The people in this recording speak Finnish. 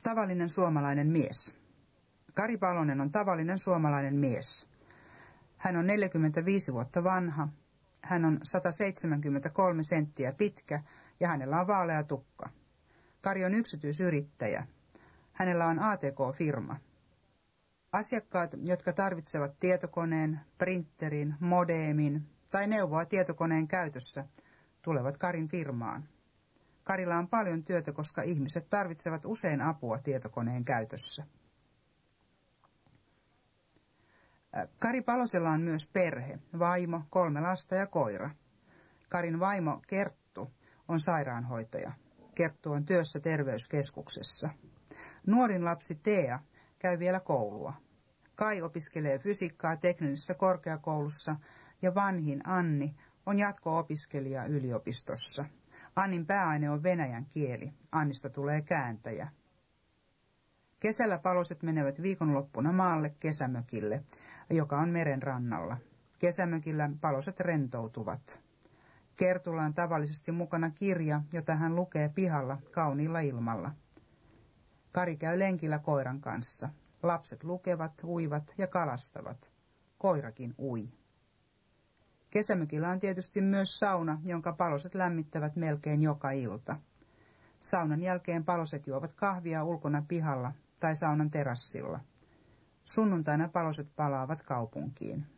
Tavallinen suomalainen mies. Kari Palonen on tavallinen suomalainen mies. Hän on 45 vuotta vanha. Hän on 173 senttiä pitkä ja hänellä on vaalea tukka. Kari on yksityisyrittäjä. Hänellä on ATK-firma. Asiakkaat, jotka tarvitsevat tietokoneen, printerin, modeemin tai neuvoa tietokoneen käytössä, tulevat Karin firmaan. Karilla on paljon työtä, koska ihmiset tarvitsevat usein apua tietokoneen käytössä. Kari Palosella on myös perhe, vaimo, 3 lasta ja koira. Karin vaimo Kerttu on sairaanhoitaja. Kerttu on työssä terveyskeskuksessa. Nuorin lapsi Tea käy vielä koulua. Kai opiskelee fysiikkaa teknillisessä korkeakoulussa ja vanhin Anni on jatko-opiskelija yliopistossa. Annin pääaine on venäjän kieli. Annista tulee kääntäjä. Kesällä Paloset menevät viikonloppuna maalle kesämökille, joka on meren rannalla. Kesämökillä Paloset rentoutuvat. Kertulla on tavallisesti mukana kirja, jota hän lukee pihalla kauniilla ilmalla. Kari käy lenkillä koiran kanssa. Lapset lukevat, uivat ja kalastavat. Koirakin ui. Kesämökillä on tietysti myös sauna, jonka Paloset lämmittävät melkein joka ilta. Saunan jälkeen Paloset juovat kahvia ulkona pihalla tai saunan terassilla. Sunnuntaina Paloset palaavat kaupunkiin.